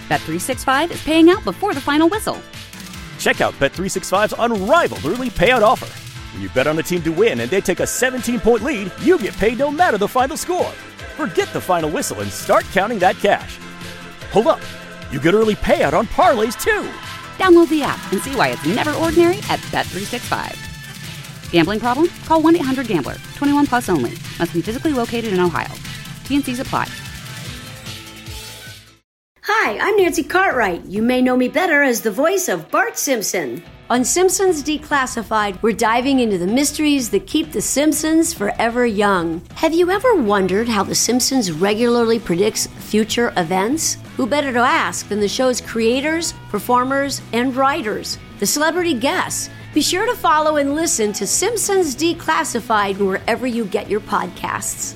Bet365 is paying out before the final whistle. Check out Bet365's unrivaled early payout offer. When you bet on a team to win and they take a 17-point lead, you get paid no matter the final score. Forget the final whistle and start counting that cash. Hold up. You get early payout on parlays, too. Download the app and see why it's never ordinary at Bet365. Gambling problem? Call 1-800-GAMBLER. 21 plus only. Must be physically located in Ohio. T&Cs apply. Hi, I'm Nancy Cartwright. You may know me better as the voice of Bart Simpson. On Simpsons Declassified, we're diving into the mysteries that keep the Simpsons forever young. Have you ever wondered how The Simpsons regularly predicts future events? Who better to ask than the show's creators, performers, and writers, the celebrity guests? Be sure to follow and listen to Simpsons Declassified wherever you get your podcasts.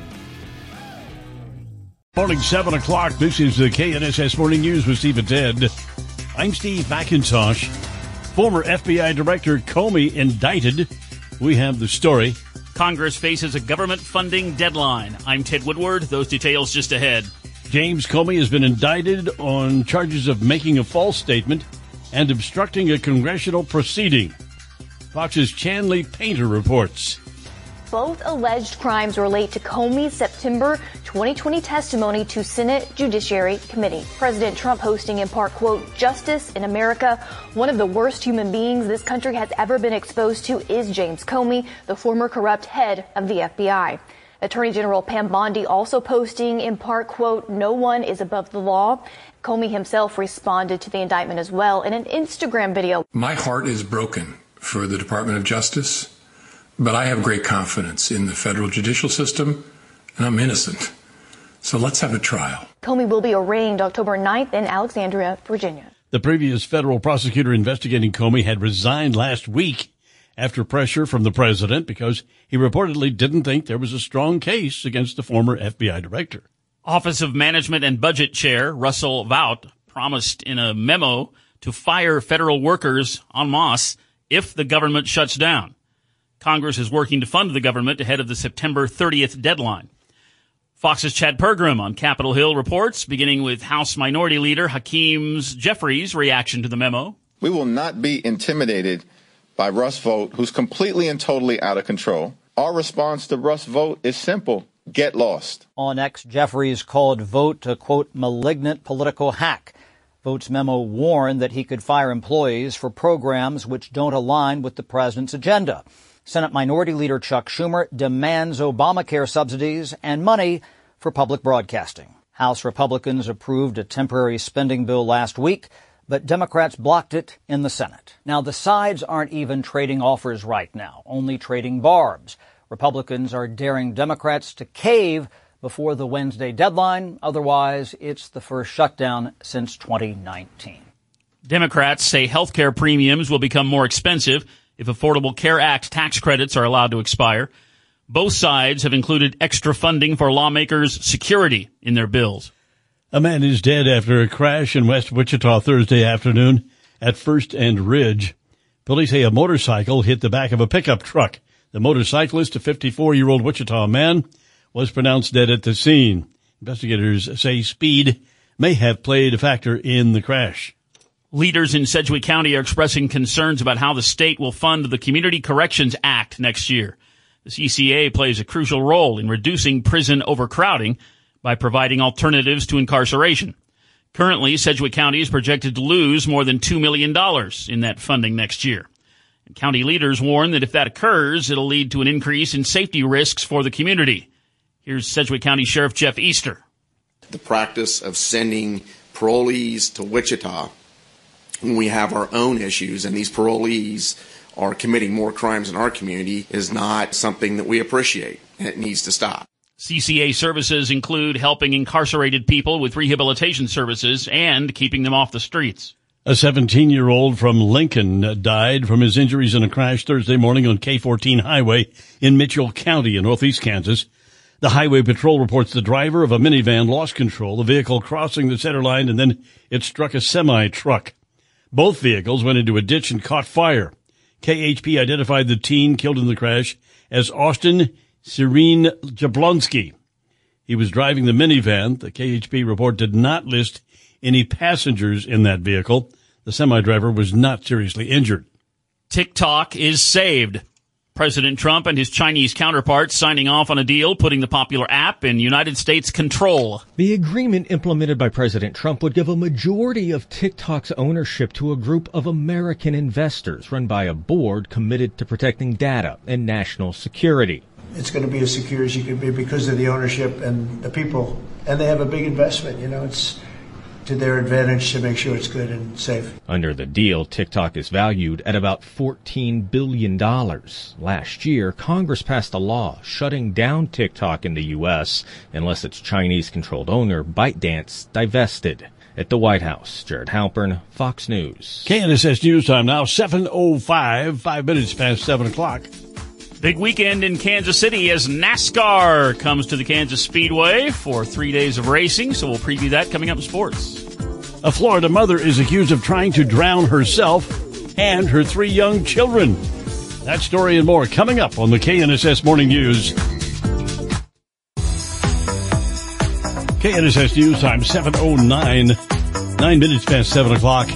Morning, 7 o'clock. This is the KNSS Morning News with Steve and Ted. I'm Steve McIntosh. Former FBI Director Comey indicted. We have the story. Congress faces a government funding deadline. I'm Ted Woodward. Those details just ahead. James Comey has been indicted on charges of making a false statement and obstructing a congressional proceeding. Fox's Chanley Painter reports. Both alleged crimes relate to Comey's September 2020 testimony to Senate Judiciary Committee. President Trump hosting in part, quote, "Justice in America. One of the worst human beings this country has ever been exposed to is James Comey, the former corrupt head of the FBI." Attorney General Pam Bondi also posting in part, quote, "No one is above the law." Comey himself responded to the indictment as well in an Instagram video. My heart is broken for the Department of Justice, but I have great confidence in the federal judicial system, and I'm innocent. So let's have a trial. Comey will be arraigned October 9th in Alexandria, Virginia. The previous federal prosecutor investigating Comey had resigned last week after pressure from the president because he reportedly didn't think there was a strong case against the former FBI director. Office of Management and Budget Chair Russell Vought promised in a memo to fire federal workers en masse if the government shuts down. Congress is working to fund the government ahead of the September 30th deadline. Fox's Chad Pergram on Capitol Hill reports, beginning with House Minority Leader Hakeem Jeffries' reaction to the memo. We will not be intimidated by Russ Vought, who's completely and totally out of control. Our response to Russ Vought is simple. Get lost. On X, Jeffries called Vought a, quote, malignant political hack. Vought's memo warned that he could fire employees for programs which don't align with the president's agenda. Senate Minority Leader Chuck Schumer demands Obamacare subsidies and money for public broadcasting. House Republicans approved a temporary spending bill last week, but Democrats blocked it in the Senate. Now, the sides aren't even trading offers right now, only trading barbs. Republicans are daring Democrats to cave before the Wednesday deadline. Otherwise, it's the first shutdown since 2019. Democrats say health care premiums will become more expensive if Affordable Care Act tax credits are allowed to expire. Both sides have included extra funding for lawmakers' security in their bills. A man is dead after a crash in West Wichita Thursday afternoon at First and Ridge. Police say a motorcycle hit the back of a pickup truck. The motorcyclist, a 54-year-old Wichita man, was pronounced dead at the scene. Investigators say speed may have played a factor in the crash. Leaders in Sedgwick County are expressing concerns about how the state will fund the Community Corrections Act next year. The CCA plays a crucial role in reducing prison overcrowding by providing alternatives to incarceration. Currently, Sedgwick County is projected to lose more than $2 million in that funding next year. And county leaders warn that if that occurs, it'll lead to an increase in safety risks for the community. Here's Sedgwick County Sheriff Jeff Easter. The practice of sending parolees to Wichita when we have our own issues and these parolees are committing more crimes in our community is not something that we appreciate, and it needs to stop. CCA services include helping incarcerated people with rehabilitation services and keeping them off the streets. A 17-year-old from Lincoln died from his injuries in a crash Thursday morning on K-14 highway in Mitchell County in northeast Kansas. The Highway Patrol reports the driver of a minivan lost control, the vehicle crossing the center line, and then it struck a semi-truck. Both vehicles went into a ditch and caught fire. KHP identified the teen killed in the crash as Austin Serene Jablonski. He was driving the minivan. The KHP report did not list any passengers in that vehicle. The semi-driver was not seriously injured. TikTok is saved. President Trump and his Chinese counterparts signing off on a deal putting the popular app in United States control. The agreement implemented by President Trump would give a majority of TikTok's ownership to a group of American investors run by a board committed to protecting data and national security. It's going to be as secure as you can be because of the ownership and the people. And they have a big investment. You know, it's to their advantage to make sure it's good and safe. Under the deal, TikTok is valued at about $14 billion. Last year, Congress passed a law shutting down TikTok in the U.S. unless its Chinese-controlled owner, ByteDance, divested. At the White House, Jared Halpern, Fox News. KNSS News Time now, 7:05, 5 minutes past 7 o'clock. Big weekend in Kansas City as NASCAR comes to the Kansas Speedway for 3 days of racing, so we'll preview that coming up in sports. A Florida mother is accused of trying to drown herself and her 3 young children. That story and more coming up on the KNSS Morning News. KNSS News Time, 7:09, 9 minutes past 7 o'clock.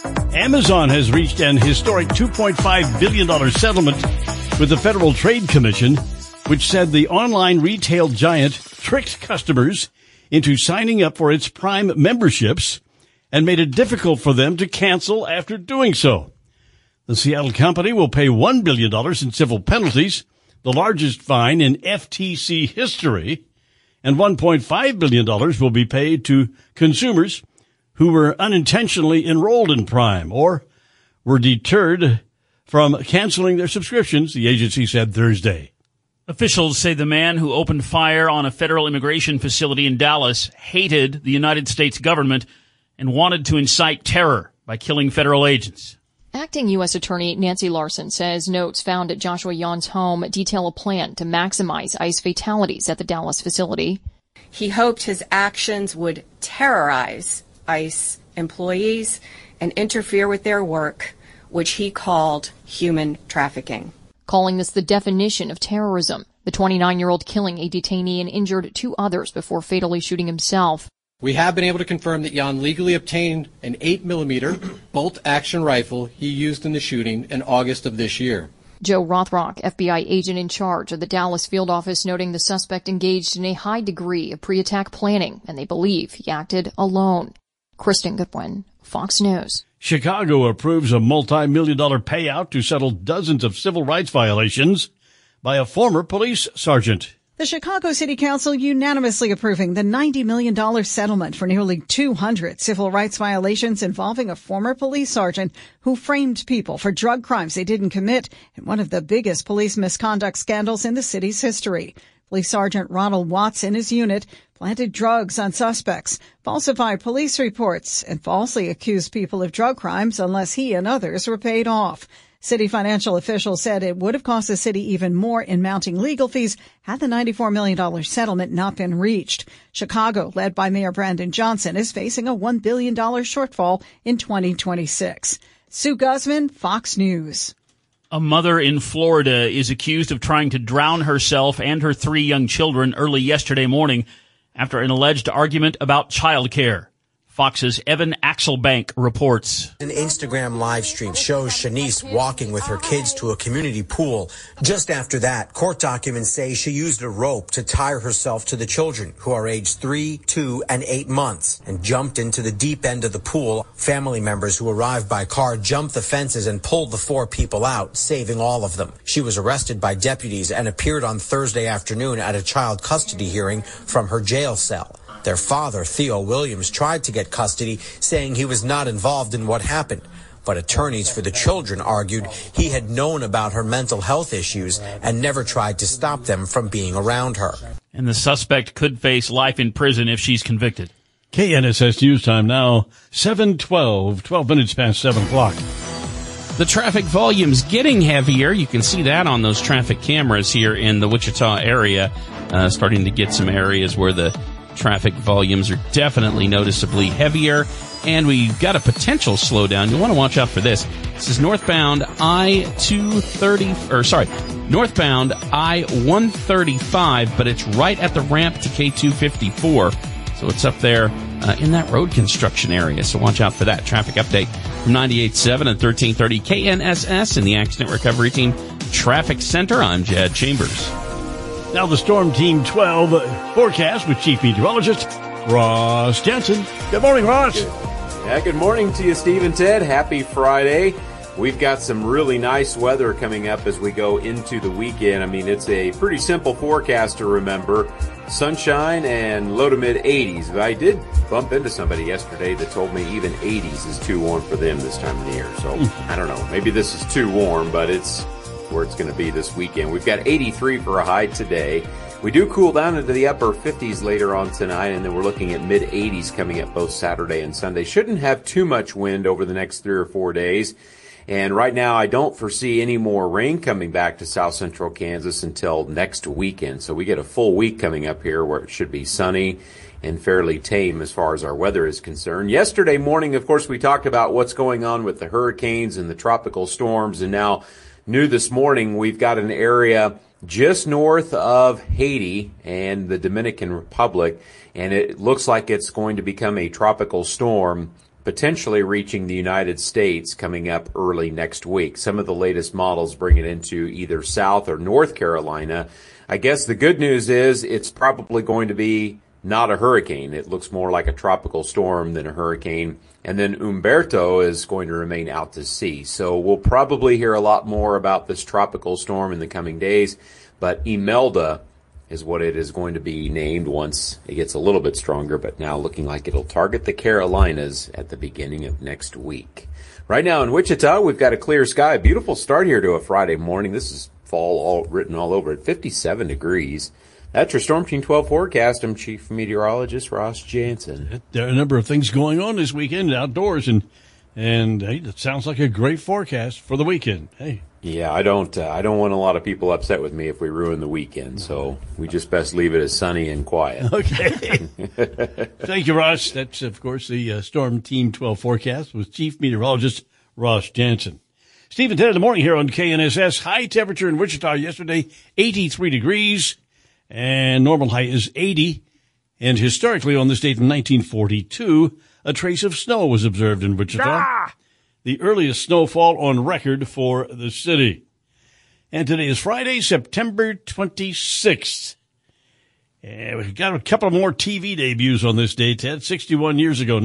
Amazon has reached an historic $2.5 billion settlement with the Federal Trade Commission, which said the online retail giant tricked customers into signing up for its Prime memberships and made it difficult for them to cancel after doing so. The Seattle company will pay $1 billion in civil penalties, the largest fine in FTC history, and $1.5 billion will be paid to consumers who were unintentionally enrolled in Prime or were deterred from canceling their subscriptions, the agency said Thursday. Officials say the man who opened fire on a federal immigration facility in Dallas hated the United States government and wanted to incite terror by killing federal agents. Acting U.S. Attorney Nancy Larson says notes found at Joshua Yon's home detail a plan to maximize ICE fatalities at the Dallas facility. He hoped his actions would terrorize ICE employees and interfere with their work, which he called human trafficking. Calling this the definition of terrorism, the 29-year-old killing a detainee and injured 2 others before fatally shooting himself. We have been able to confirm that Jan legally obtained an 8mm bolt-action rifle he used in the shooting in August of this year. Joe Rothrock, FBI agent in charge of the Dallas field office, noting the suspect engaged in a high degree of pre-attack planning, and they believe he acted alone. Kristen Goodwin, Fox News. Chicago approves a multi-million-dollar payout to settle dozens of civil rights violations by a former police sergeant. The Chicago City Council unanimously approving the $90 million settlement for nearly 200 civil rights violations involving a former police sergeant who framed people for drug crimes they didn't commit in one of the biggest police misconduct scandals in the city's history. Police Sergeant Ronald Watts and his unit planted drugs on suspects, falsified police reports, and falsely accused people of drug crimes unless he and others were paid off. City financial officials said it would have cost the city even more in mounting legal fees had the $94 million settlement not been reached. Chicago, led by Mayor Brandon Johnson, is facing a $1 billion shortfall in 2026. Sue Guzman, Fox News. A mother in Florida is accused of trying to drown herself and her 3 young children early yesterday morning after an alleged argument about childcare. Fox's Evan Axelbank reports. An Instagram live stream shows Shanice walking with her kids to a community pool. Just after that, court documents say she used a rope to tie herself to the children, who are aged 3, 2, and 8 months, and jumped into the deep end of the pool. Family members who arrived by car jumped the fences and pulled the 4 people out, saving all of them. She was arrested by deputies and appeared on Thursday afternoon at a child custody hearing from her jail cell. Their father, Theo Williams, tried to get custody, saying he was not involved in what happened. But attorneys for the children argued he had known about her mental health issues and never tried to stop them from being around her. And the suspect could face life in prison if she's convicted. KNSS News Time now, 7:12, 12 minutes past 7 o'clock. The traffic volume's getting heavier. You can see that on those traffic cameras here in the Wichita area. Starting to get some areas where the traffic volumes are definitely noticeably heavier, and we've got a potential slowdown. You'll want to watch out for this. This is northbound northbound I-135, but it's right at the ramp to K-254. So it's up there in that road construction area. So watch out for that. Traffic update from 98.7 and 1330 KNSS in the Accident Recovery Team Traffic Center. I'm Jed Chambers. Now the Storm Team 12 forecast with Chief Meteorologist Ross Jensen. Good morning, Ross. Yeah, good morning to you, Steve and Ted. Happy Friday. We've got some really nice weather coming up as we go into the weekend. I mean, it's a pretty simple forecast to remember. Sunshine and low to mid-80s. But I did bump into somebody yesterday that told me even 80s is too warm for them this time of the year. So, I don't know. Maybe this is too warm, but it's where it's going to be this weekend. We've got 83 for a high today. We do cool down into the upper 50s later on tonight, and then we're looking at mid-80s coming up both Saturday and Sunday. Shouldn't have too much wind over the next 3 or 4 days. And right now, I don't foresee any more rain coming back to south central Kansas until next weekend. So we get a full week coming up here where it should be sunny and fairly tame as far as our weather is concerned. Yesterday morning, of course, we talked about what's going on with the hurricanes and the tropical storms. And now, new this morning, we've got an area just north of Haiti and the Dominican Republic. And it looks like it's going to become a tropical storm, potentially reaching the United States coming up early next week. Some of the latest models bring it into either South or North Carolina. I guess the good news is it's probably going to be not a hurricane. It looks more like a tropical storm than a hurricane. And then Humberto is going to remain out to sea. So we'll probably hear a lot more about this tropical storm in the coming days. But Imelda is what it is going to be named once it gets a little bit stronger, but now looking like it'll target the Carolinas at the beginning of next week. Right now in Wichita, we've got a clear sky. Beautiful start here to a Friday morning. This is fall written all over it. 57 degrees. That's your Storm Team 12 forecast. I'm Chief Meteorologist Ross Jansen. There are a number of things going on this weekend outdoors, and hey, that sounds like a great forecast for the weekend. Hey. Yeah, I don't want a lot of people upset with me if we ruin the weekend, so we just best leave it as sunny and quiet. Okay. Thank you, Ross. That's, of course, the Storm Team 12 forecast with Chief Meteorologist Ross Jansen. Steve and Ted in the morning here on KNSS. High temperature in Wichita yesterday, 83 degrees, and normal high is 80. And historically on this date in 1942, a trace of snow was observed in Wichita. The earliest snowfall on record for the city. And today is Friday, September 26th. And we've got a couple more TV debuts on this day, Ted. 61 years ago,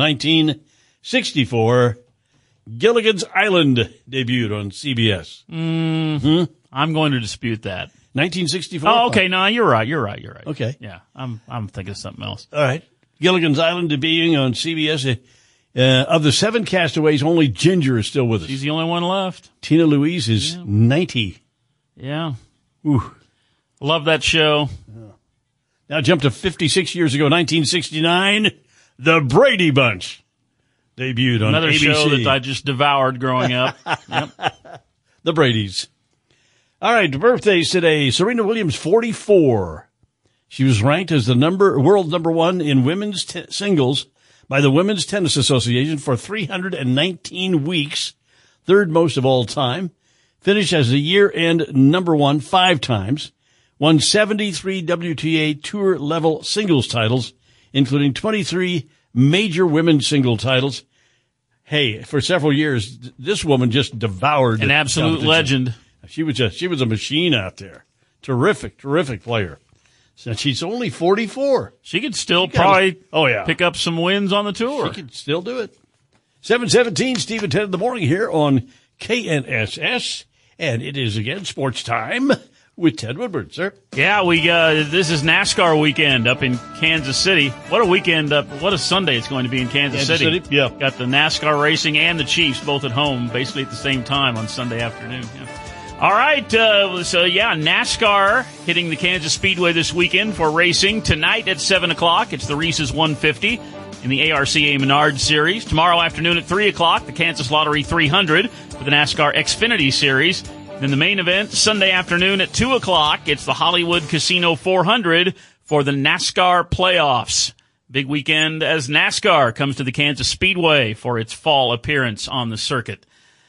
1964, Gilligan's Island debuted on CBS. I'm going to dispute that. 1964? Oh, okay. No, you're right. Okay. Yeah, I'm thinking of something else. All right. Gilligan's Island debuting on CBS. Of the 7 castaways, only Ginger is still with us. She's the only one left. Tina Louise is 90. Yeah. Ooh. Love that show. Yeah. Now jump to 56 years ago, 1969, The Brady Bunch debuted on Another ABC. show that I just devoured growing up. Yep. The Bradys. All right, birthdays today. Serena Williams, 44. She was ranked as the world number 1 in women's singles by the Women's Tennis Association for 319 weeks, third most of all time, finished as the year-end number 1 5 times, won 73 WTA Tour level singles titles, including 23 major women's single titles. Hey, for several years, this woman just devoured an absolute legend. She was a machine out there. Terrific player. Since she's only 44. She could still pick up some wins on the tour. She could still do it. 7:17, Steve and Ted in the morning here on KNSS. And it is again sports time with Ted Woodward, sir. Yeah, this is NASCAR weekend up in Kansas City. What a weekend what a Sunday it's going to be in Kansas City. Yeah. Got the NASCAR racing and the Chiefs both at home, basically at the same time on Sunday afternoon. Yeah. All right, NASCAR hitting the Kansas Speedway this weekend for racing. Tonight at 7 o'clock, it's the Reese's 150 in the ARCA Menard Series. Tomorrow afternoon at 3 o'clock, the Kansas Lottery 300 for the NASCAR Xfinity Series. Then the main event, Sunday afternoon at 2 o'clock, it's the Hollywood Casino 400 for the NASCAR Playoffs. Big weekend as NASCAR comes to the Kansas Speedway for its fall appearance on the circuit.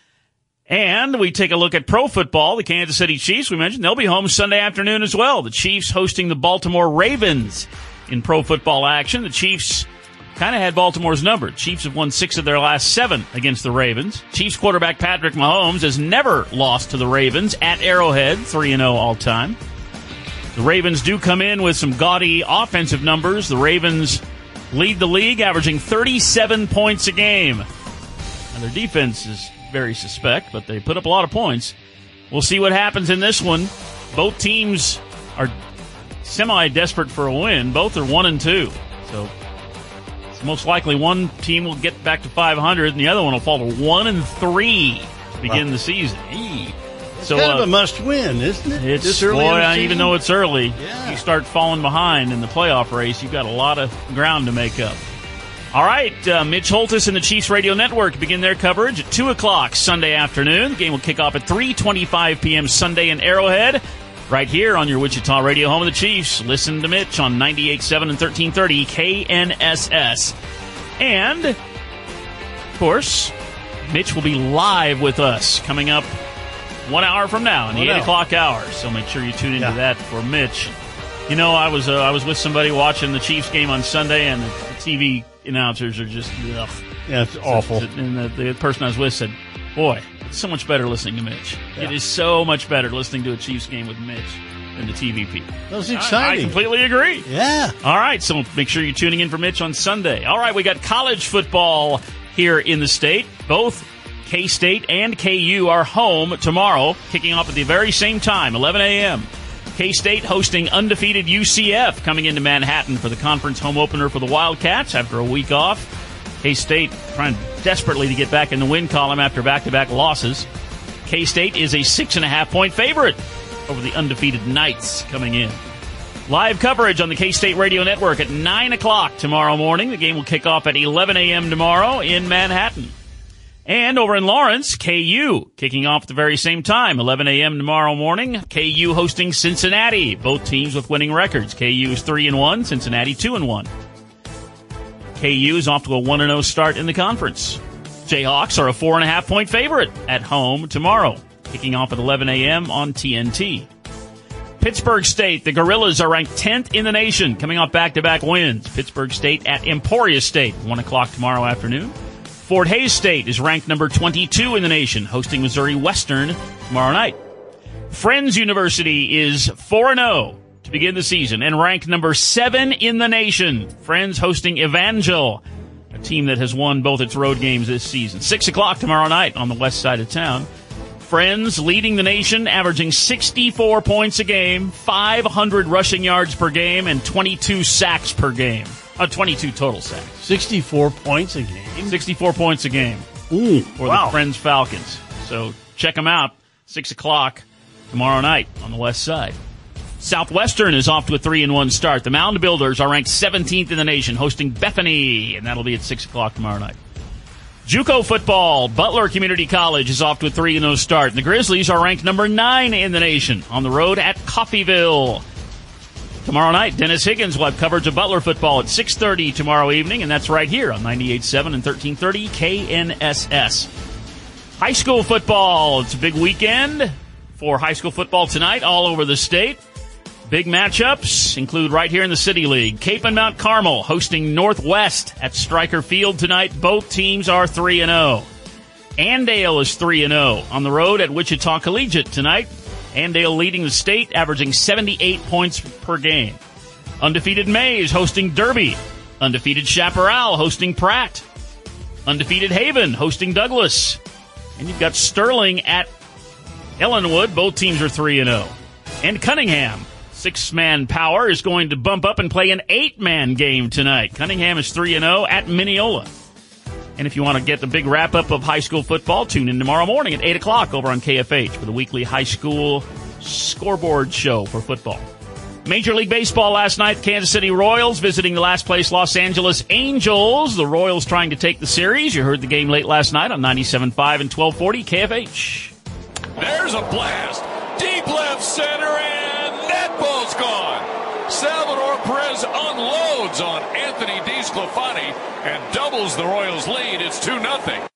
And we take a look at pro football. The Kansas City Chiefs, we mentioned, they'll be home Sunday afternoon as well. The Chiefs hosting the Baltimore Ravens in pro football action. The Chiefs kind of had Baltimore's number. Chiefs have won 6 of their last 7 against the Ravens. Chiefs quarterback Patrick Mahomes has never lost to the Ravens at Arrowhead, 3-0 all time. The Ravens do come in with some gaudy offensive numbers. The Ravens lead the league, averaging 37 points a game. And their defense is very suspect, but they put up a lot of points. We'll see what happens in this one. Both teams are semi-desperate for a win. Both are 1-2. So it's most likely one team will get back to 500 and the other one will fall to 1-3 to begin the season. It's kind of a must-win, isn't it? It's early, even though it's early, you start falling behind in the playoff race. You've got a lot of ground to make up. All right, Mitch Holthus and the Chiefs Radio Network begin their coverage at 2 o'clock Sunday afternoon. The game will kick off at 3:25 p.m. Sunday in Arrowhead, right here on your Wichita Radio, home of the Chiefs. Listen to Mitch on 98.7 and 1330 KNSS. And, of course, Mitch will be live with us coming up 1 hour from now in the 8 o'clock hour. So make sure you tune into that for Mitch. You know, I was with somebody watching the Chiefs game on Sunday, and the TV announcers are just, ugh. Yeah, it's awful. And the person I was with said, boy, it's so much better listening to Mitch. Yeah. It is so much better listening to a Chiefs game with Mitch than the TV people. That was exciting. I completely agree. Yeah. All right, so make sure you're tuning in for Mitch on Sunday. All right, we got college football here in the state. Both K-State and KU are home tomorrow, kicking off at the very same time, 11 a.m. K-State hosting undefeated UCF, coming into Manhattan for the conference home opener for the Wildcats after a week off. K-State trying desperately to get back in the win column after back-to-back losses. K-State is a 6.5-point favorite over the undefeated Knights coming in. Live coverage on the K-State Radio Network at 9 o'clock tomorrow morning. The game will kick off at 11 a.m. tomorrow in Manhattan. And over in Lawrence, KU kicking off at the very same time, 11 a.m. tomorrow morning. KU hosting Cincinnati, both teams with winning records. KU is 3-1, Cincinnati 2-1. KU is off to a 1-0 start in the conference. Jayhawks are a 4.5-point favorite at home tomorrow, kicking off at 11 a.m. on TNT. Pittsburgh State, the Gorillas are ranked 10th in the nation, coming off back-to-back wins. Pittsburgh State at Emporia State, 1 o'clock tomorrow afternoon. Fort Hays State is ranked number 22 in the nation, hosting Missouri Western tomorrow night. Friends University is 4-0 to begin the season and ranked number 7 in the nation. Friends hosting Evangel, a team that has won both its road games this season. 6 o'clock tomorrow night on the west side of town. Friends leading the nation, averaging 64 points a game, 500 rushing yards per game, and 22 sacks per game. 22 total sacks. 64 points a game? 64 points a game. Ooh, for the Friends Falcons. So check them out, 6 o'clock tomorrow night on the west side. Southwestern is off to a 3-1 start. The Mound Builders are ranked 17th in the nation, hosting Bethany, and that'll be at 6 o'clock tomorrow night. JUCO football, Butler Community College is off to a 3-0 start. The Grizzlies are ranked number 9 in the nation, on the road at Coffeyville. Tomorrow night, Dennis Higgins will have coverage of Butler football at 6:30 tomorrow evening, and that's right here on 98.7 and 1330 KNSS. High school football, it's a big weekend for high school football tonight all over the state. Big matchups include right here in the City League. Cape and Mount Carmel hosting Northwest at Stryker Field tonight. Both teams are 3-0. Andale is 3-0 on the road at Wichita Collegiate tonight. Andale leading the state, averaging 78 points per game. Undefeated Mays hosting Derby. Undefeated Chaparral hosting Pratt. Undefeated Haven hosting Douglas. And you've got Sterling at Ellenwood. Both teams are 3-0. And Cunningham, 6-man power, is going to bump up and play an 8-man game tonight. Cunningham is 3-0 at Mineola. And if you want to get the big wrap-up of high school football, tune in tomorrow morning at 8 o'clock over on KFH for the weekly high school scoreboard show for football. Major League Baseball last night, the Kansas City Royals visiting the last place Los Angeles Angels. The Royals trying to take the series. You heard the game late last night on 97.5 and 1240 KFH. There's a blast. Deep left center, and that ball's gone. Salvador Perez unloads on Anthony DeSclafani and doubles the Royals' lead. It's 2-0.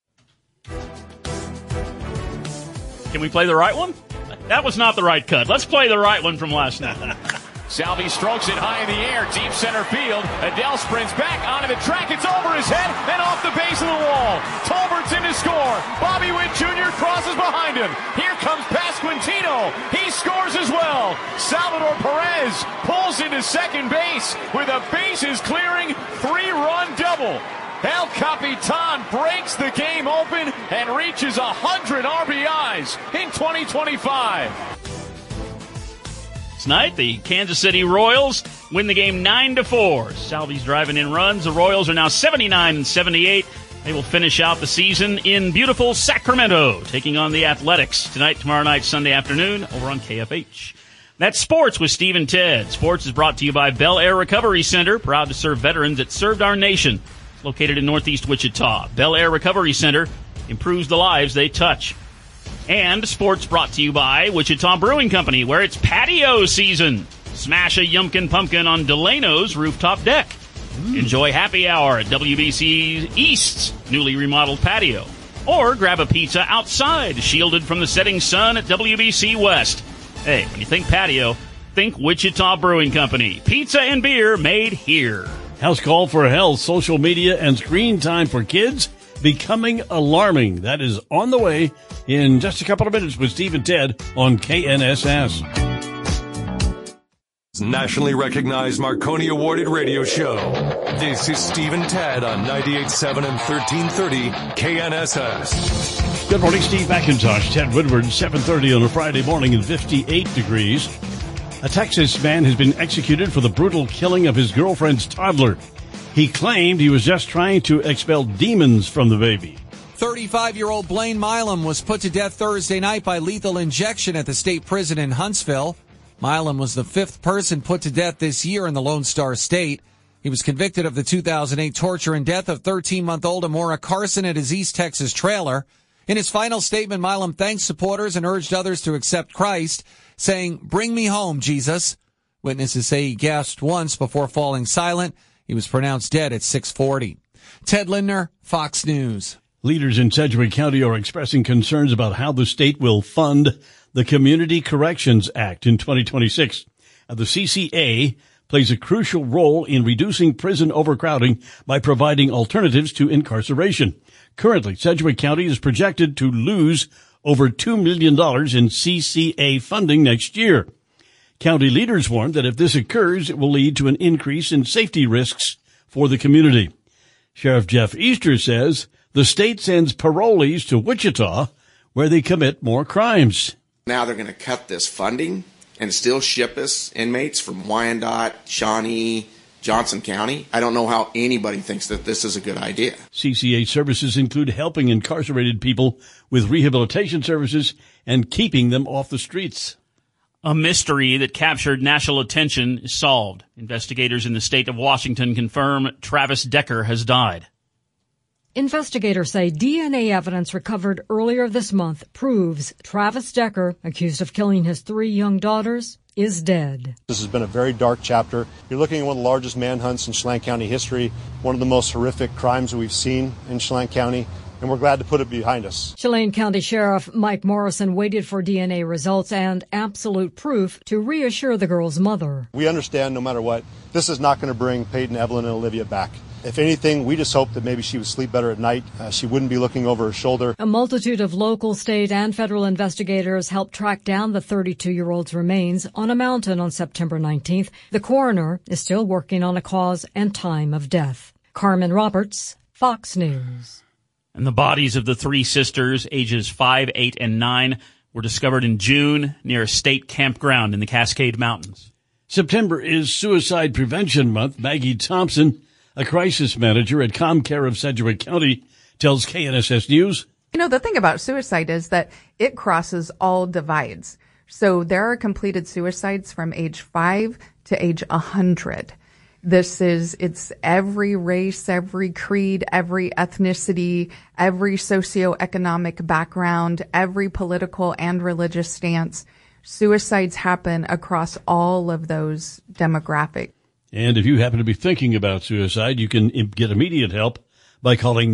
Can we play the right one? That was not the right cut. Let's play the right one from last night. Salvi strokes it high in the air, deep center field. Adele sprints back onto the track. It's over his head and off the base of the wall. Tolbert's in to score. Bobby Witt Jr. crosses behind him. Here comes Pasquantino. He scores as well. Salvador Perez pulls into second base with a bases clearing 3-run double. El Capitan breaks the game open and reaches 100 RBIs in 2025. Tonight, the Kansas City Royals win the game 9-4. Salvi's driving in runs. The Royals are now 79-78. They will finish out the season in beautiful Sacramento, taking on the Athletics tonight, tomorrow night, Sunday afternoon over on KFH. That's sports with Steve and Ted. Sports is brought to you by Bel Air Recovery Center, proud to serve veterans that served our nation. Located in Northeast Wichita, Bel Air Recovery Center improves the lives they touch. And sports brought to you by Wichita Brewing Company, where it's patio season. Smash a Yumpkin Pumpkin on Delano's rooftop deck. Enjoy happy hour at WBC East's newly remodeled patio. Or grab a pizza outside, shielded from the setting sun at WBC West. Hey, when you think patio, think Wichita Brewing Company. Pizza and beer made here. House call for health, social media, and screen time for kids becoming alarming. That is on the way in just a couple of minutes with Steve and Ted on KNSS. Nationally recognized Marconi awarded radio show. This is Steve and Ted on 98.7 and 1330 KNSS. Good morning, Steve McIntosh, Ted Woodward, 7:30 on a Friday morning and 58 degrees. A Texas man has been executed for the brutal killing of his girlfriend's toddler. He claimed he was just trying to expel demons from the baby. 35-year-old Blaine Milam was put to death Thursday night by lethal injection at the state prison in Huntsville. Milam was the fifth person put to death this year in the Lone Star State. He was convicted of the 2008 torture and death of 13-month-old Amora Carson at his East Texas trailer. In his final statement, Milam thanked supporters and urged others to accept Christ, saying, "Bring me home, Jesus." Witnesses say he gasped once before falling silent. He was pronounced dead at 6:40. Ted Lindner, Fox News. Leaders in Sedgwick County are expressing concerns about how the state will fund the Community Corrections Act in 2026. The CCA plays a crucial role in reducing prison overcrowding by providing alternatives to incarceration. Currently, Sedgwick County is projected to lose over $2 million in CCA funding next year. County leaders warn that if this occurs, it will lead to an increase in safety risks for the community. Sheriff Jeff Easter says the state sends parolees to Wichita where they commit more crimes. Now they're going to cut this funding and still ship us inmates from Wyandotte, Shawnee, Johnson County. I don't know how anybody thinks that this is a good idea. CCA services include helping incarcerated people with rehabilitation services and keeping them off the streets. A mystery that captured national attention is solved. Investigators in the state of Washington confirm Travis Decker has died. Investigators say DNA evidence recovered earlier this month proves Travis Decker, accused of killing his 3 young daughters, is dead. This has been a very dark chapter. You're looking at one of the largest manhunts in Chelan County history, one of the most horrific crimes that we've seen in Chelan County, and we're glad to put it behind us. Chelan County Sheriff Mike Morrison waited for DNA results and absolute proof to reassure the girl's mother. We understand no matter what, this is not going to bring Peyton, Evelyn, and Olivia back. If anything, we just hope that maybe she would sleep better at night. She wouldn't be looking over her shoulder. A multitude of local, state, and federal investigators helped track down the 32-year-old's remains on a mountain on September 19th. The coroner is still working on a cause and time of death. Carmen Roberts, Fox News. And the bodies of the 3 sisters, ages 5, 8, and 9, were discovered in June near a state campground in the Cascade Mountains. September is Suicide Prevention Month. Maggie Thompson, a crisis manager at ComCare of Sedgwick County, tells KNSS News. You know, the thing about suicide is that it crosses all divides. So there are completed suicides from age 5 to age 100. It's every race, every creed, every ethnicity, every socioeconomic background, every political and religious stance. Suicides happen across all of those demographics. And if you happen to be thinking about suicide, you can get immediate help by calling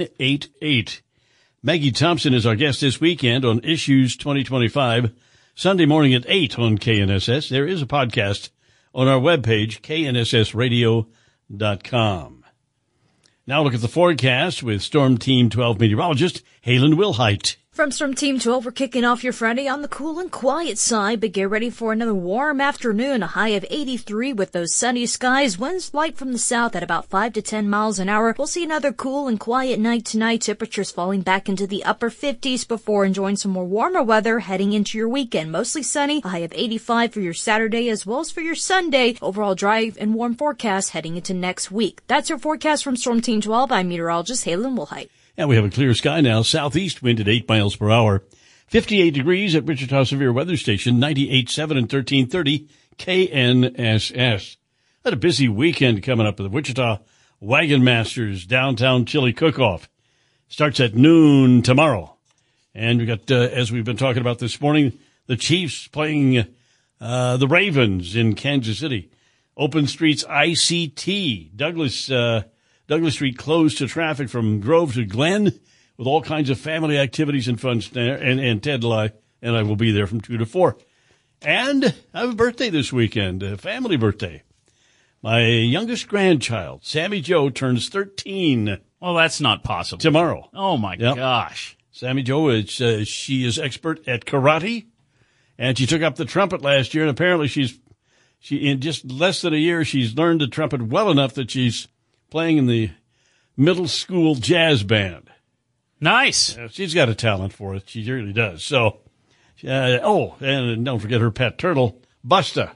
988. Maggie Thompson is our guest this weekend on Issues 2025, Sunday morning at 8 on KNSS. There is a podcast on our webpage, knssradio.com. Now look at the forecast with Storm Team 12 meteorologist Halen Wilhite. From Storm Team 12, we're kicking off your Friday on the cool and quiet side, but get ready for another warm afternoon, a high of 83 with those sunny skies. Winds light from the south at about 5 to 10 miles an hour. We'll see another cool and quiet night tonight. Temperatures falling back into the upper 50s before enjoying some more warmer weather heading into your weekend. Mostly sunny, a high of 85 for your Saturday as well as for your Sunday. Overall dry and warm forecast heading into next week. That's your forecast from Storm Team 12. I'm meteorologist Halen Wilhite. And we have a clear sky now. Southeast wind at 8 miles per hour. 58 degrees at Wichita Severe Weather Station, 98.7 and 1330 KNSS. Had a busy weekend coming up at the Wichita Wagon Masters Downtown Chili Cook-Off. Starts at noon tomorrow. And we got, as we've been talking about this morning, the Chiefs playing the Ravens in Kansas City. Open Streets ICT. Douglas Street closed to traffic from Grove to Glen with all kinds of family activities and fun there. And Ted and I will be there from 2 to 4. And I have a birthday this weekend, a family birthday. My youngest grandchild, Sammy Jo, turns 13. Well, that's not possible. Tomorrow. Oh, my gosh. Sammy Jo, she is expert at karate, and she took up the trumpet last year, and apparently she in just less than a year, she's learned the trumpet well enough that she's playing in the middle school jazz band. Nice. She's got a talent for it. She really does. So, and don't forget her pet turtle, Busta.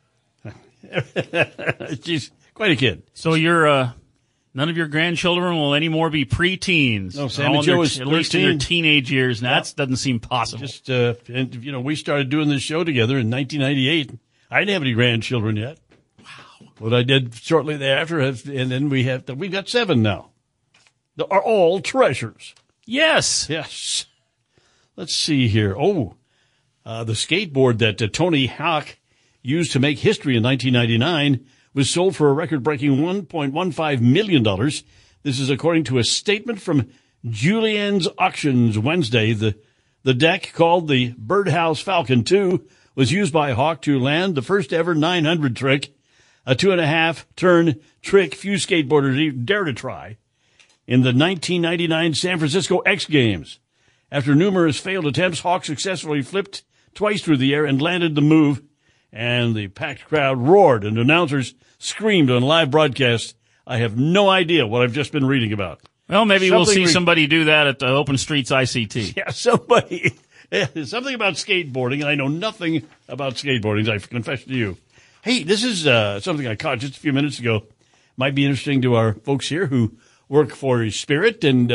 She's quite a kid. So you're, none of your grandchildren will anymore be preteens. No, Sammy Jo is 13. At least in their teenage years. Now, that doesn't seem possible. Just, we started doing this show together in 1998. I didn't have any grandchildren yet. What I did shortly thereafter, and then we've got 7 now. They are all treasures. Yes. Yes. Let's see here. The skateboard that Tony Hawk used to make history in 1999 was sold for a record-breaking $1.15 million. This is according to a statement from Julien's Auctions Wednesday. The deck, called the Birdhouse Falcon 2, was used by Hawk to land the first ever 900 trick, a 2.5-turn trick few skateboarders dare to try, in the 1999 San Francisco X Games. After numerous failed attempts, Hawk successfully flipped twice through the air and landed the move, and the packed crowd roared and announcers screamed on live broadcast. I have no idea what I've just been reading about. Well, maybe we'll see somebody do that at the Open Streets ICT. Yeah, somebody. Something about skateboarding, and I know nothing about skateboarding, I confess to you. Hey, this is something I caught just a few minutes ago. Might be interesting to our folks here who work for Spirit and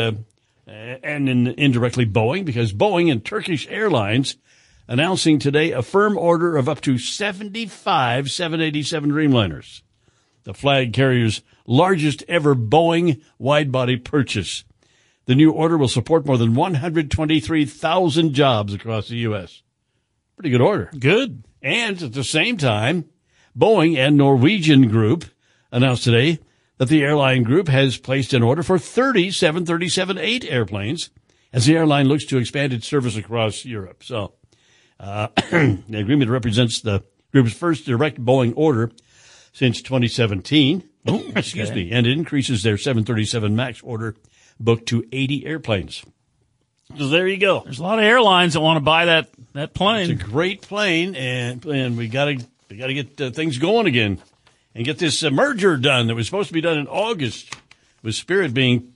indirectly Boeing, because Boeing and Turkish Airlines announcing today a firm order of up to 75 787 Dreamliners, the flag carrier's largest ever Boeing wide-body purchase. The new order will support more than 123,000 jobs across the U.S. Pretty good order. Good. And at the same time, Boeing and Norwegian Group announced today that the airline group has placed an order for 30 737-8 airplanes as the airline looks to expand its service across Europe. So, the agreement represents the group's first direct Boeing order since 2017. Excuse me. And it increases their 737 MAX order booked to 80 airplanes. So there you go. There's a lot of airlines that want to buy that plane. It's a great plane, and we got to get things going again and get this merger done that was supposed to be done in August, with Spirit being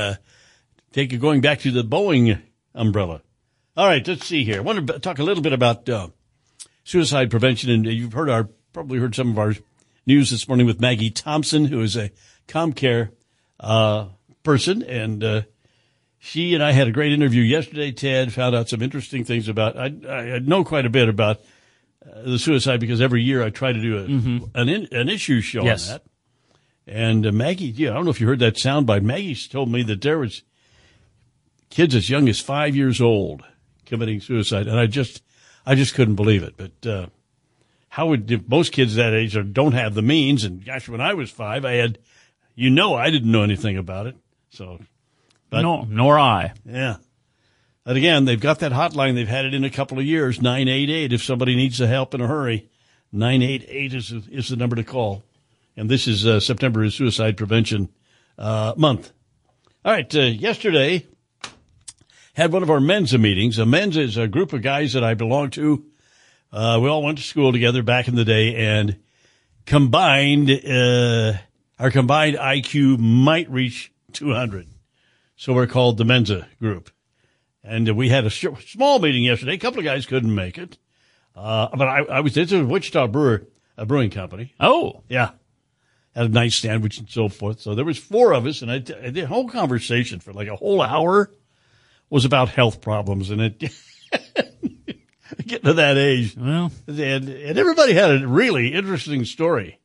going back to the Boeing umbrella. All right, let's see here. I want to talk a little bit about suicide prevention, and you've probably heard some of our news this morning with Maggie Thompson, who is a ComCare person, and she and I had a great interview yesterday. Ted found out some interesting things about. I know quite a bit about the suicide because every year I try to do an issue show on that. And Maggie, I don't know if you heard that soundbite. Maggie told me that there was kids as young as 5 years old committing suicide, and I just couldn't believe it. But how would most kids that age don't have the means? And gosh, when I was 5, I didn't know anything about it. So, but, no, nor I. Yeah. But again, they've got that hotline. They've had it in a couple of years, 988, if somebody needs the help in a hurry. 988 is the number to call. And this is September is Suicide Prevention Month. All right, yesterday had one of our Mensa meetings. A Mensa is a group of guys that I belong to. We all went to school together back in the day, and combined, our combined IQ might reach 200. So we're called the Mensa group. And we had a small meeting yesterday. A couple of guys couldn't make it. But I was, it's a Wichita brewing company. Oh. Yeah. Had a nice sandwich and so forth. So there was 4 of us, and I did a whole conversation for like a whole hour was about health problems. And it, getting to that age. Well. And everybody had a really interesting story.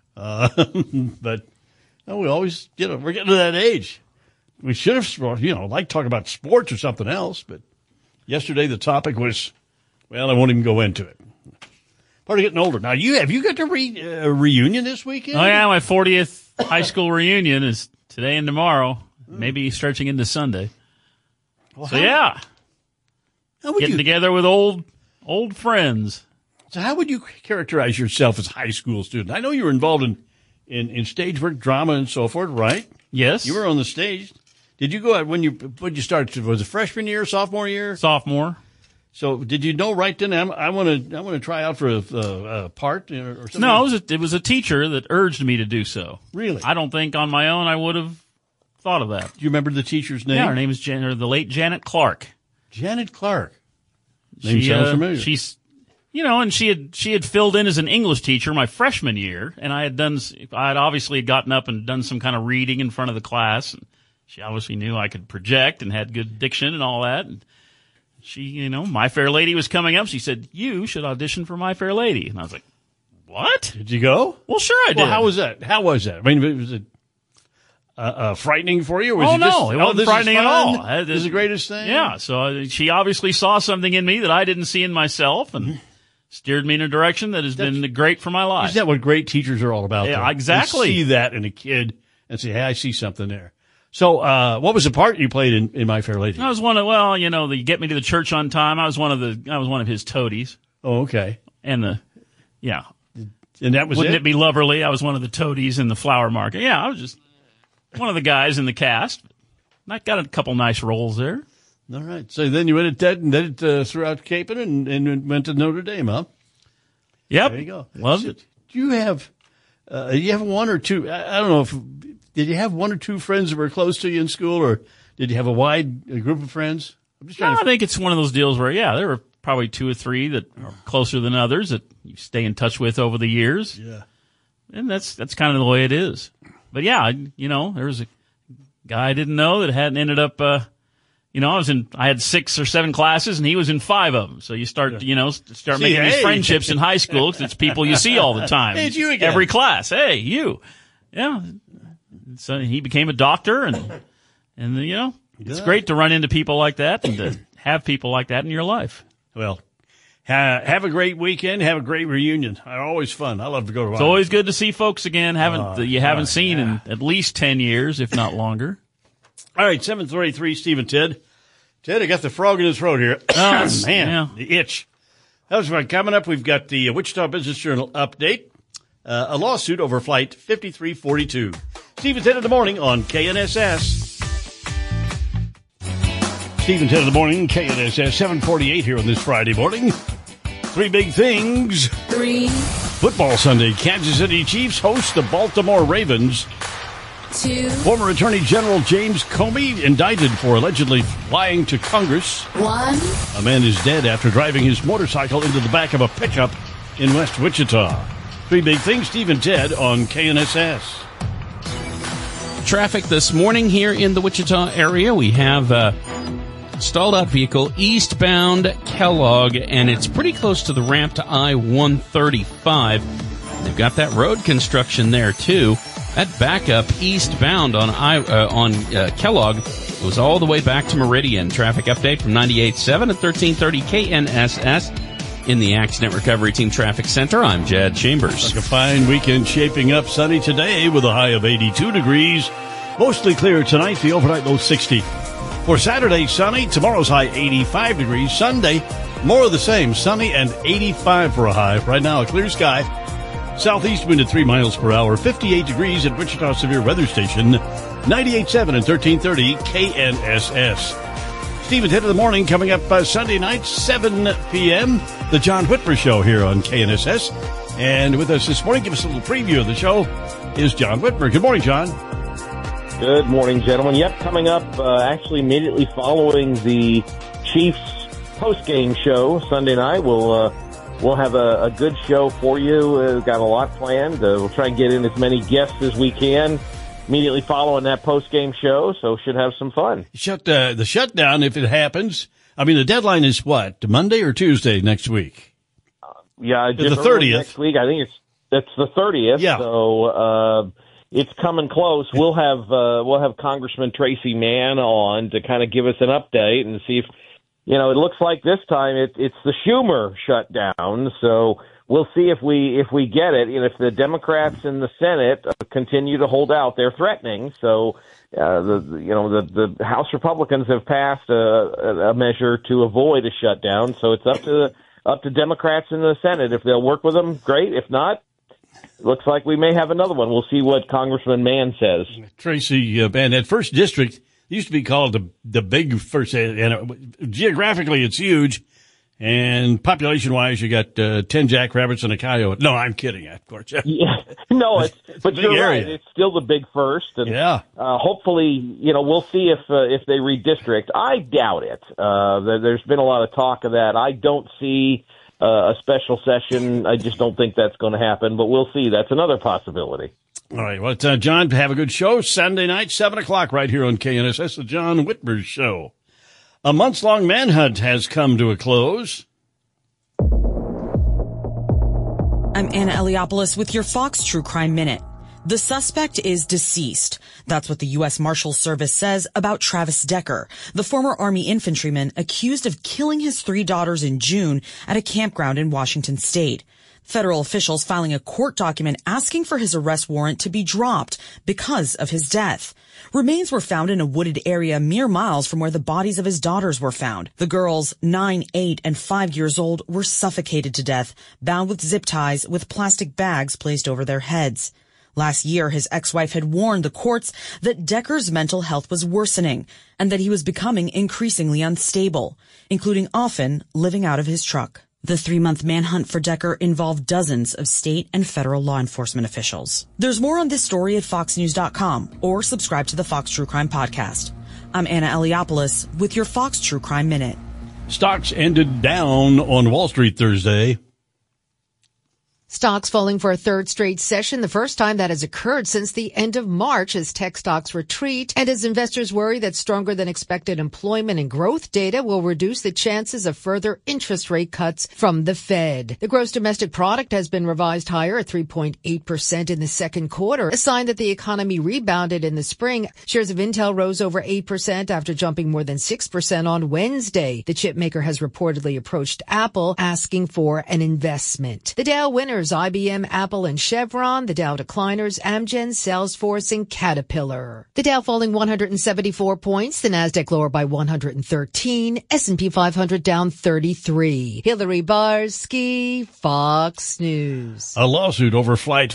But we always, we're getting to that age. We should have, like talk about sports or something else. But yesterday the topic was, well, I won't even go into it. Part of getting older. Now, have you got to a reunion this weekend? Oh, yeah, my 40th high school reunion is today and tomorrow, maybe stretching into Sunday. Well, so, yeah, getting together with old friends. So how would you characterize yourself as a high school student? I know you were involved in stage work, drama, and so forth, right? Yes. You were on the stage. Did you go out when you started? Was it freshman year, sophomore year? Sophomore. So did you know right then I want to try out for a part or something? No, it was a teacher that urged me to do so. Really? I don't think on my own I would have thought of that. Do you remember the teacher's name? Yeah, her name is the late Janet Clark. Janet Clark. Name sounds familiar. She's, and she had filled in as an English teacher my freshman year, and I had obviously gotten up and done some kind of reading in front of the class, and she obviously knew I could project and had good diction and all that. And she, My Fair Lady was coming up. She said, "You should audition for My Fair Lady." And I was like, "What? Did you go?" Well, sure I did. Well, how was that? I mean, was it frightening for you? Or was it wasn't frightening at all. This is the greatest thing? Yeah. So she obviously saw something in me that I didn't see in myself and steered me in a direction that has been great for my life. Isn't that what great teachers are all about? Yeah, though? exactly. You see that in a kid and say, "Hey, I see something there." So, what was the part you played in My Fair Lady? I was one of, the Get Me to the Church on Time. I was one of his toadies. Oh, okay. And and that was Wouldn't it be Loverly? I was one of the toadies in the flower market. Yeah, I was just one of the guys in the cast. I got a couple nice roles there. All right. So then you went at Ted and did it throughout Capon and went to Notre Dame, huh? Yep. There you go. Loved it. Do you have one or two, I don't know if, did you have one or two friends that were close to you in school, or did you have a wide group of friends? I'm just trying I think it's one of those deals where, there were probably 2 or 3 that are closer than others that you stay in touch with over the years. Yeah. And that's kind of the way it is. But there was a guy I didn't know that hadn't ended up, I had 6 or 7 classes and he was in 5 of them. So you start making these friendships in high school because it's people you see all the time. Hey, it's you again. Every class. Hey, you. Yeah. So he became a doctor and it's great to run into people like that and to have people like that in your life. Well, have a great weekend. Have a great reunion. Always fun. I love to go to. It's always good to see folks again. Haven't seen in at least 10 years, if not longer. All right, 7:33. Steve and Ted. Ted, I got the frog in his throat here. Oh man, the itch. That was fun. Coming up, we've got the Wichita Business Journal update. A lawsuit over Flight 5342. Steve and Ted in the morning on KNSS. Steve and Ted in the morning, KNSS, 7:48 here on this Friday morning. 3 big things. 3. Football Sunday. Kansas City Chiefs host the Baltimore Ravens. 2. Former Attorney General James Comey indicted for allegedly lying to Congress. 1. A man is dead after driving his motorcycle into the back of a pickup in West Wichita. 3 big things. Steve and Ted on KNSS. Traffic this morning here in the Wichita area. We have stalled out vehicle eastbound Kellogg, and it's pretty close to the ramp to I-135. They've got that road construction there too. That backup eastbound on Kellogg goes all the way back to Meridian. Traffic update from 98.7 at 1330 KNSS in the Accident Recovery Team Traffic Center. I'm Jad Chambers. Like a fine weekend shaping up. Sunny today with a high of 82 degrees. Mostly clear tonight. The overnight low 60. For Saturday, sunny. Tomorrow's high 85 degrees. Sunday, More of the same, sunny and 85 for a high. Right now, a clear sky. Southeast wind at 3 miles per hour. 58 degrees at Wichita Severe Weather Station. 98.7 and 1330 KNSS. Stephen Ted of the Morning coming up Sunday night, 7 p.m. The John Whitmer Show here on KNSS. And with us this morning, give us a little preview of the show, is John Whitmer. Good morning, John. Good morning, gentlemen. Yep, coming up actually immediately following the Chiefs post-game show Sunday night. We'll have a good show for you. We've got a lot planned. We'll try and get in as many guests as we can immediately following that post-game show, so should have some fun. The shutdown, if it happens, I mean, the deadline is what, Monday or Tuesday next week? Yeah, just the 30th. Next week. I think that's the 30th. Yeah. So it's coming close. We'll have Congressman Tracy Mann on to kind of give us an update and see if, it looks like this time it's the Schumer shutdown. So we'll see if we get it. If the Democrats in the Senate continue to hold out, they're threatening. So the House Republicans have passed a measure to avoid a shutdown. So it's up to Democrats in the Senate. If they'll work with them, great. If not, looks like we may have another one. We'll see what Congressman Mann says. Tracy Mann, that first district used to be called the big first, and geographically it's huge, and population-wise you got 10 jackrabbits and a coyote. No, I'm kidding, of course. Yeah, no, but you're area. right. It's still the big first, and yeah. Hopefully, we'll see if they redistrict. I doubt it. There's been a lot of talk of that. I don't see a special session. I just don't think that's going to happen, but we'll see. That's another possibility. All right. Well, John, have a good show. Sunday night, 7 o'clock right here on KNSS, the John Whitmer Show. A months-long manhunt has come to a close. I'm Anna Eliopoulos with your Fox True Crime Minute. The suspect is deceased. That's what the U.S. Marshals Service says about Travis Decker, the former Army infantryman accused of killing his 3 daughters in June at a campground in Washington State. Federal officials filing a court document asking for his arrest warrant to be dropped because of his death. Remains were found in a wooded area mere miles from where the bodies of his daughters were found. The girls, 9, 8, and 5 years old, were suffocated to death, bound with zip ties with plastic bags placed over their heads. Last year, his ex-wife had warned the courts that Decker's mental health was worsening and that he was becoming increasingly unstable, including often living out of his truck. The 3-month manhunt for Decker involved dozens of state and federal law enforcement officials. There's more on this story at foxnews.com or subscribe to the Fox True Crime Podcast. I'm Anna Eliopoulos with your Fox True Crime Minute. Stocks ended down on Wall Street Thursday. Stocks falling for a third straight session, the first time that has occurred since the end of March as tech stocks retreat and as investors worry that stronger than expected employment and growth data will reduce the chances of further interest rate cuts from the Fed. The gross domestic product has been revised higher at 3.8% in the second quarter, a sign that the economy rebounded in the spring. Shares of Intel rose over 8% after jumping more than 6% on Wednesday. The chip maker has reportedly approached Apple asking for an investment. The Dow winners IBM, Apple, and Chevron. The Dow decliners Amgen, Salesforce, and Caterpillar. The Dow falling 174 points. The Nasdaq lower by 113. S&P 500 down 33. Hillary Barsky, Fox News. A lawsuit over Flight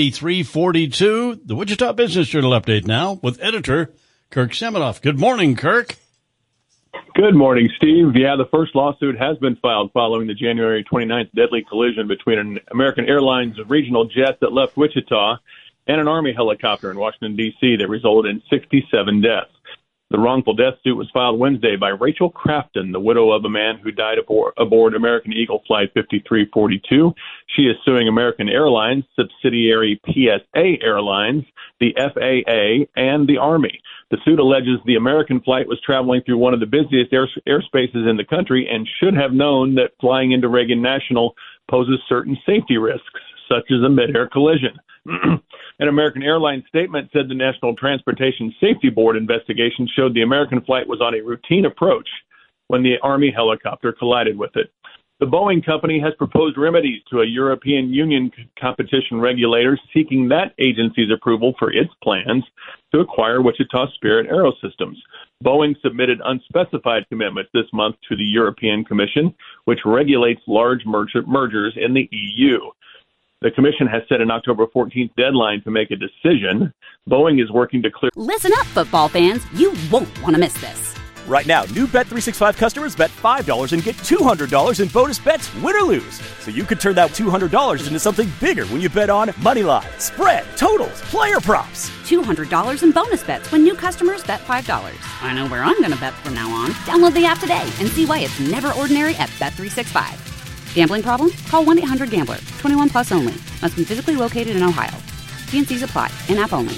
5342. The Wichita Business Journal update now with editor Kirk Seminoff. Good morning, Kirk. Good morning, Steve. Yeah, the first lawsuit has been filed following the January 29th deadly collision between an American Airlines regional jet that left Wichita and an Army helicopter in Washington, D.C. that resulted in 67 deaths. The wrongful death suit was filed Wednesday by Rachel Crafton, the widow of a man who died aboard American Eagle Flight 5342. She is suing American Airlines, subsidiary PSA Airlines, the FAA, and the Army. The suit alleges the American flight was traveling through one of the busiest airspaces in the country and should have known that flying into Reagan National poses certain safety risks, such as a mid-air collision. An American Airlines statement said the National Transportation Safety Board investigation showed the American flight was on a routine approach when the Army helicopter collided with it. The Boeing company has proposed remedies to a European Union competition regulator seeking that agency's approval for its plans to acquire Wichita Spirit Aerosystems. Boeing submitted unspecified commitments this month to the European Commission, which regulates large mergers in the EU. The Commission has set an October 14th deadline to make a decision. Boeing is working to clear... Listen up, football fans. You won't want to miss this. Right now, new Bet365 customers bet $5 and get $200 in bonus bets, win or lose. So you could turn that $200 into something bigger when you bet on moneyline, spread, totals, player props. $200 in bonus bets when new customers bet $5. I know where I'm going to bet from now on. Download the app today and see why it's never ordinary at Bet365. Gambling problem? Call 1-800-GAMBLER. 21 plus only. Must be physically located in Ohio. T&Cs apply. In-app only.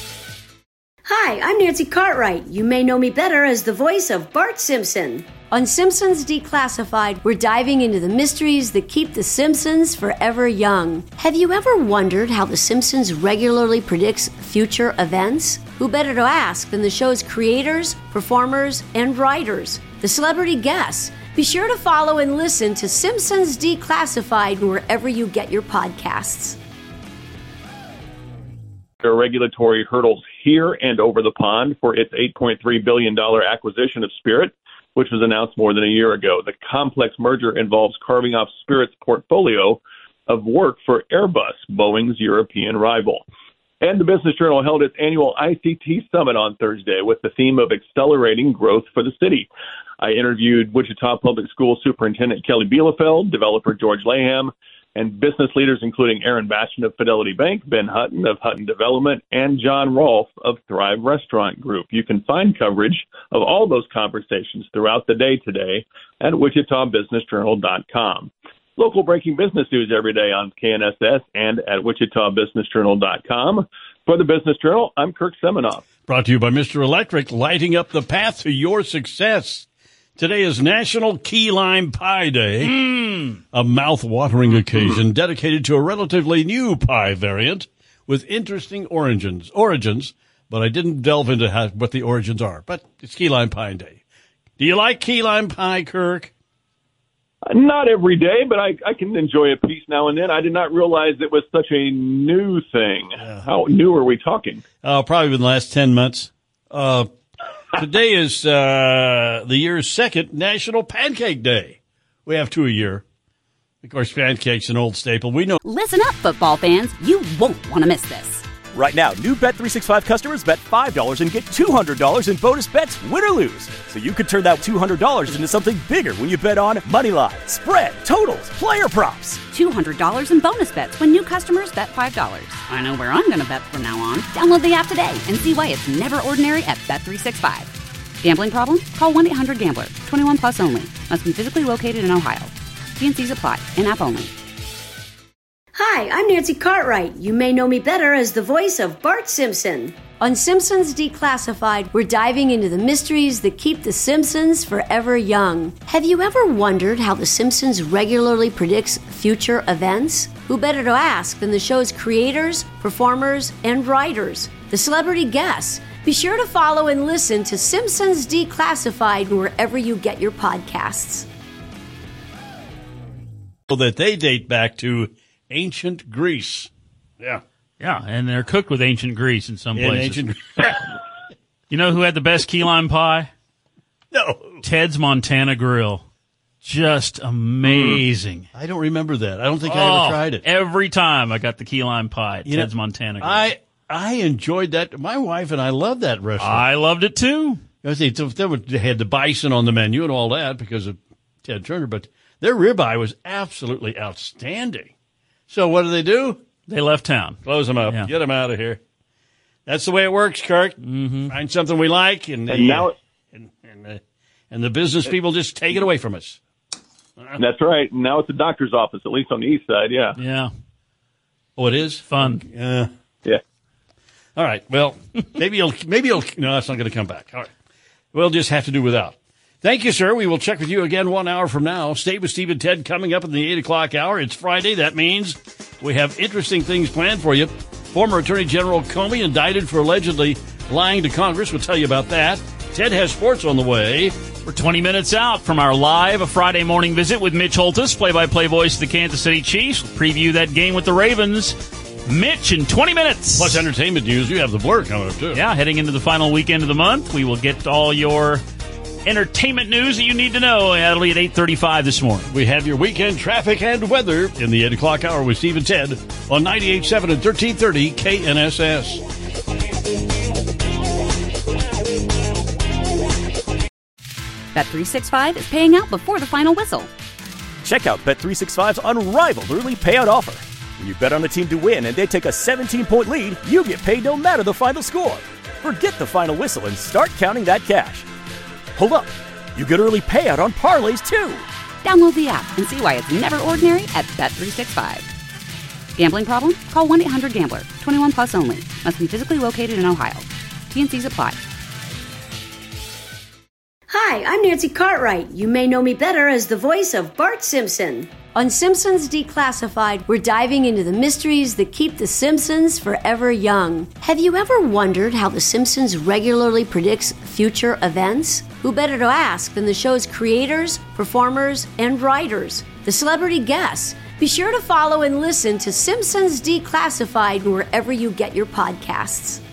Hi, I'm Nancy Cartwright. You may know me better as the voice of Bart Simpson. On Simpsons Declassified, we're diving into the mysteries that keep The Simpsons forever young. Have you ever wondered how The Simpsons regularly predicts future events? Who better to ask than the show's creators, performers, and writers? The celebrity guests. Be sure to follow and listen to Simpsons Declassified wherever you get your podcasts. There are regulatory hurdles here and over the pond for its $8.3 billion acquisition of Spirit, which was announced more than a year ago. The complex merger involves carving off Spirit's portfolio of work for Airbus, Boeing's European rival. And the Business Journal held its annual ICT Summit on Thursday with the theme of accelerating growth for the city. I interviewed Wichita Public School Superintendent Kelly Bielefeld, developer George Laham, and business leaders including Aaron Bastian of Fidelity Bank, Ben Hutton of Hutton Development, and John Rolfe of Thrive Restaurant Group. You can find coverage of all those conversations throughout the day today at WichitaBusinessJournal.com. Local breaking business news every day on KNSS and at WichitaBusinessJournal.com. For the Business Journal, I'm Kirk Seminoff. Brought to you by Mr. Electric, lighting up the path to your success. Today is National Key Lime Pie Day, a mouth-watering occasion dedicated to a relatively new pie variant with interesting origins, but I didn't delve into what the origins are. But it's Key Lime Pie Day. Do you like key lime pie, Kirk? Not every day, but I can enjoy a piece now and then. I did not realize it was such a new thing. How new are we talking? Probably in the last 10 months. Today is the year's second National Pancake Day. We have two a year. Of course, pancakes an old staple. We know. Listen up, football fans. You won't want to miss this. Right now, new Bet365 customers bet $5 and get $200 in bonus bets, win or lose. So you could turn that $200 into something bigger when you bet on moneyline, spread, totals, player props. $200 in bonus bets when new customers bet $5. I know where I'm going to bet from now on. Download the app today and see why it's never ordinary at Bet365. Gambling problem? Call 1-800-GAMBLER. 21 plus only. Must be physically located in Ohio. T&Cs apply. In-app only. Hi, I'm Nancy Cartwright. You may know me better as the voice of Bart Simpson. On Simpsons Declassified, we're diving into the mysteries that keep The Simpsons forever young. Have you ever wondered how The Simpsons regularly predicts future events? Who better to ask than the show's creators, performers, and writers? The celebrity guests. Be sure to follow and listen to Simpsons Declassified wherever you get your podcasts. That they date back to ancient Greece. Yeah. Yeah, and they're cooked with ancient Greece in some places. You know who had the best key lime pie? No. Ted's Montana Grill. Just amazing. I don't remember that. I don't think I ever tried it. Every time I got the key lime pie at Ted's Montana Grill. I enjoyed that. My wife and I loved that restaurant. I loved it too. They had the bison on the menu and all that because of Ted Turner, but their ribeye was absolutely outstanding. So what do? They left town. Close them up. Yeah. Get them out of here. That's the way it works, Kirk. Mm-hmm. Find something we like, and the business people just take it away from us. That's right. Now it's a doctor's office, at least on the east side. Yeah. Yeah. Oh, it is fun. Yeah. All right. Well, maybe you'll. No, that's not going to come back. All right. We'll just have to do without. Thank you, sir. We will check with you again 1 hour from now. Stay with Steve and Ted coming up in the 8 o'clock hour. It's Friday. That means we have interesting things planned for you. Former Attorney General Comey indicted for allegedly lying to Congress. We'll tell you about that. Ted has sports on the way. We're 20 minutes out from our live Friday morning visit with Mitch Holthus, play-by-play voice of the Kansas City Chiefs. We'll preview that game with the Ravens. Mitch in 20 minutes. Plus entertainment news. You have the Blur coming up, too. Yeah, heading into the final weekend of the month. We will get all your entertainment news that you need to know. That'll be at 8:35 this morning. We have your weekend traffic and weather in the 8 o'clock hour with Steve and Ted on 98.7 and 1330 KNSS. Bet365 is paying out before the final whistle. Check out Bet365's unrivaled early payout offer. When you bet on a team to win and they take a 17-point lead, you get paid no matter the final score. Forget the final whistle and start counting that cash. Hold up. You get early payout on parlays, too. Download the app and see why it's never ordinary at Bet365. Gambling problem? Call 1-800-GAMBLER. 21 plus only. Must be physically located in Ohio. T&Cs apply. Hi, I'm Nancy Cartwright. You may know me better as the voice of Bart Simpson. On Simpsons Declassified, we're diving into the mysteries that keep the Simpsons forever young. Have you ever wondered how the Simpsons regularly predicts future events? Who better to ask than the show's creators, performers, and writers, the celebrity guests? Be sure to follow and listen to Simpsons Declassified wherever you get your podcasts.